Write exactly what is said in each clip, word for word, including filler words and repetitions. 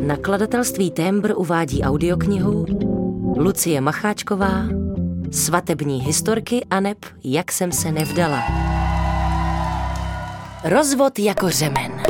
Nakladatelství Tembr uvádí audioknihu Lucie Macháčková, Svatební historky aneb Jak jsem se nevdala. Rozvod jako řemen.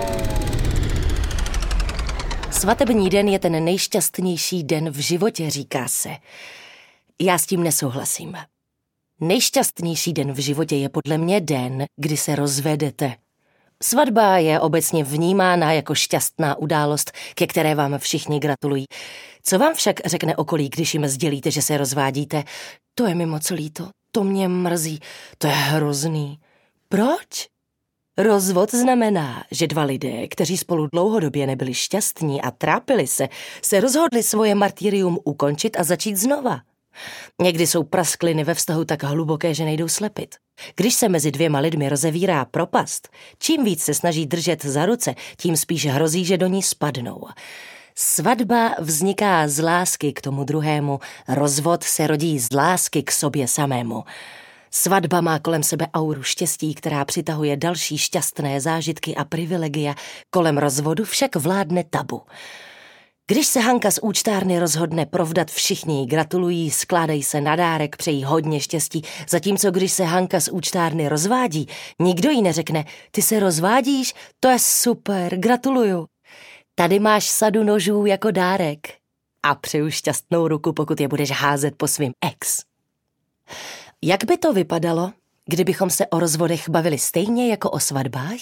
Svatební den je ten nejšťastnější den v životě, říká se. Já s tím nesouhlasím. Nejšťastnější den v životě je podle mě den, kdy se rozvedete. Svatba je obecně vnímána jako šťastná událost, ke které vám všichni gratulují. Co vám však řekne okolí, když jim sdělíte, že se rozvádíte? To je mi moc líto, to mě mrzí, to je hrozný. Proč? Rozvod znamená, že dva lidé, kteří spolu dlouhodobě nebyli šťastní a trápili se, se rozhodli svoje martyrium ukončit a začít znova. Někdy jsou praskliny ve vztahu tak hluboké, že nejdou slepit. Když se mezi dvěma lidmi rozevírá propast, čím víc se snaží držet za ruce, tím spíš hrozí, že do ní spadnou. Svatba vzniká z lásky k tomu druhému, rozvod se rodí z lásky k sobě samému. Svatba má kolem sebe auru štěstí, která přitahuje další šťastné zážitky a privilegia, kolem rozvodu však vládne tabu. Když se Hanka z účtárny rozhodne provdat, všichni jí gratulují, skládají se na dárek, přejí hodně štěstí, zatímco když se Hanka z účtárny rozvádí, nikdo jí neřekne, ty se rozvádíš, to je super, gratuluju. Tady máš sadu nožů jako dárek a přeju šťastnou ruku, pokud je budeš házet po svým ex. Jak by to vypadalo, kdybychom se o rozvodech bavili stejně jako o svatbách?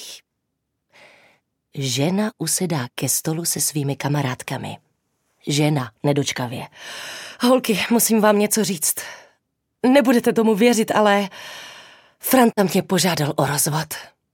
Žena usedá ke stolu se svými kamarádkami. Žena nedočkavě. Holky, musím vám něco říct. Nebudete tomu věřit, ale Franta mě požádal o rozvod.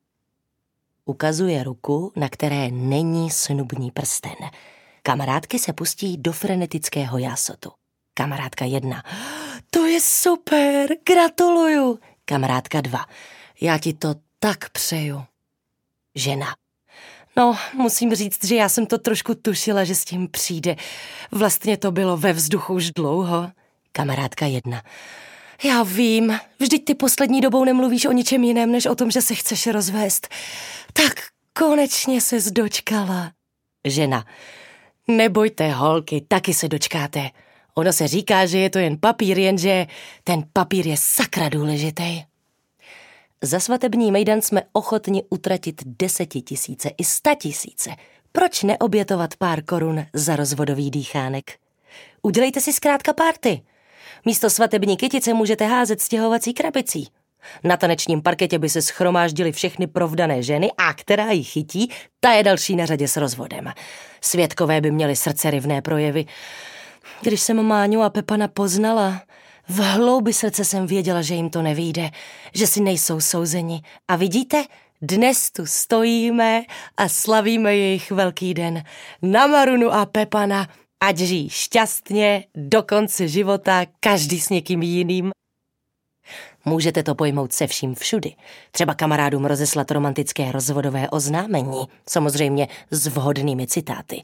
Ukazuje ruku, na které není snubní prsten. Kamarádky se pustí do frenetického jásotu. Kamarádka jedna. To je super, gratuluju. Kamarádka dva. Já ti to tak přeju. Žena. No, musím říct, že já jsem to trošku tušila, že s tím přijde. Vlastně to bylo ve vzduchu už dlouho. Kamarádka jedna. Já vím, vždyť ty poslední dobou nemluvíš o ničem jiném, než o tom, že se chceš rozvést. Tak konečně ses dočkala. Žena. Nebojte, holky, taky se dočkáte. Ono se říká, že je to jen papír, jenže ten papír je sakra důležitý. Za svatební mejdan jsme ochotni utratit desetitisíce i statisíce. Proč neobětovat pár korun za rozvodový dýchánek? Udělejte si zkrátka párty. Místo svatební kytice můžete házet stěhovací krabicí. Na tanečním parketě by se shromáždily všechny provdané ženy a která ji chytí, ta je další na řadě s rozvodem. Svědkové by měli srdcerivné projevy. Když jsem Máňu a Pepana poznala, v hloubi srdce jsem věděla, že jim to nevyjde, že si nejsou souzeni. A vidíte, dnes tu stojíme a slavíme jejich velký den. Na Marunu a Pepana, ať žijí šťastně do konce života, každý s někým jiným. Můžete to pojmout se vším všudy. Třeba kamarádům rozeslat romantické rozvodové oznámení, samozřejmě s vhodnými citáty.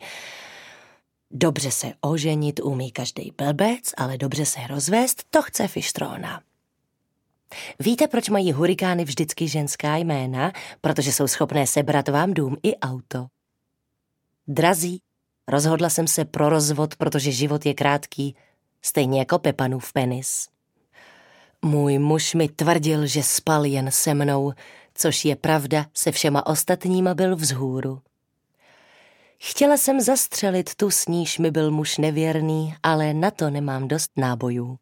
Dobře se oženit umí každej blbec, ale dobře se rozvést, to chce fištróna. Víte, proč mají hurikány vždycky ženská jména? Protože jsou schopné sebrat vám dům i auto. Drazí, rozhodla jsem se pro rozvod, protože život je krátký, stejně jako Pepanův penis. Můj muž mi tvrdil, že spal jen se mnou, což je pravda, se všema ostatníma byl vzhůru. Chtěla jsem zastřelit tu, s níž mi byl muž nevěrný, ale na to nemám dost nábojů.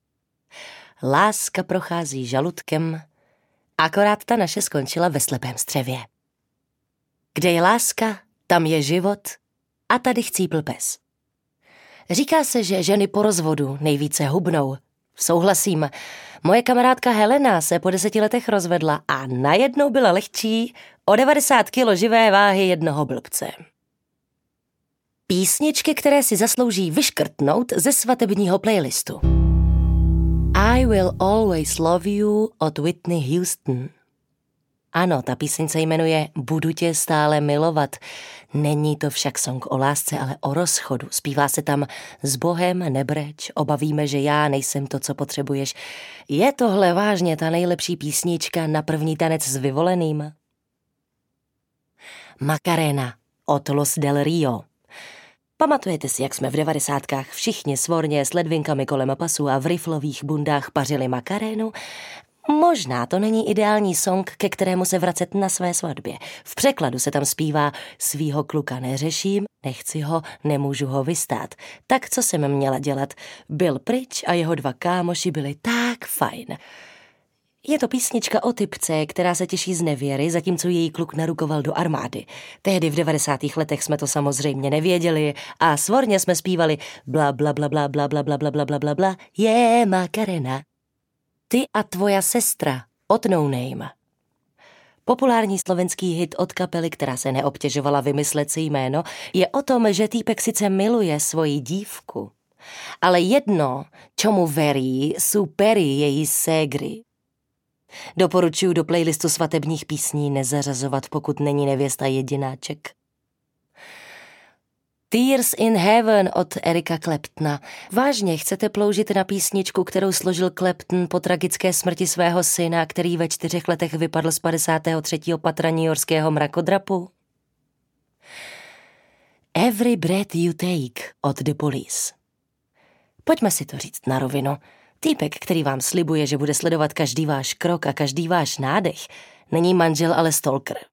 Láska prochází žaludkem, akorát ta naše skončila ve slepém střevě. Kde je láska, tam je život a tady chcípl pes. Říká se, že ženy po rozvodu nejvíce hubnou. Souhlasím, moje kamarádka Helena se po deseti letech rozvedla a najednou byla lehčí o devadesát kilo živé váhy jednoho blbce. Písničky, které si zaslouží vyškrtnout ze svatebního playlistu. I Will Always Love You od Whitney Houston. Ano, ta píseň se jmenuje Budu tě stále milovat. Není to však song o lásce, ale o rozchodu. Zpívá se tam s Bohem nebreč, obavíme, že já nejsem to, co potřebuješ. Je tohle vážně ta nejlepší písnička na první tanec s vyvoleným? Macarena od Los del Rio. Pamatujete si, jak jsme v devadesátkách všichni svorně s ledvinkami kolem pasu a v riflových bundách pařili makarénu? Možná to není ideální song, ke kterému se vracet na své svatbě. V překladu se tam zpívá: svýho kluka neřeším, nechci ho, nemůžu ho vystát. Tak co jsem měla dělat? Byl pryč a jeho dva kámoši byli tak fajn. Je to písnička o typce, která se těší z nevěry, zatímco její kluk narukoval do armády. Tehdy v devadesátých letech jsme to samozřejmě nevěděli a svorně jsme zpívali bla bla bla bla bla bla bla bla bla bla bla bla je Makarena. Ty a tvoja sestra od No Name. Populární slovenský hit od kapely, která se neobtěžovala vymyslet si jméno, je o tom, že týpek sice miluje svoji dívku, ale jedno, čemu verí, sú pery její ségry. Doporučuji do playlistu svatebních písní nezařazovat, pokud není nevěsta jedináček. Tears in Heaven od Erika Claptona. Vážně chcete ploužit na písničku, kterou složil Clapton po tragické smrti svého syna, který ve čtyřech letech vypadl z padesátého třetího patra newyorského mrakodrapu? Every Breath You Take od The Police. Pojďme si to říct na rovinu. Týpek, který vám slibuje, že bude sledovat každý váš krok a každý váš nádech, není manžel, ale stalker.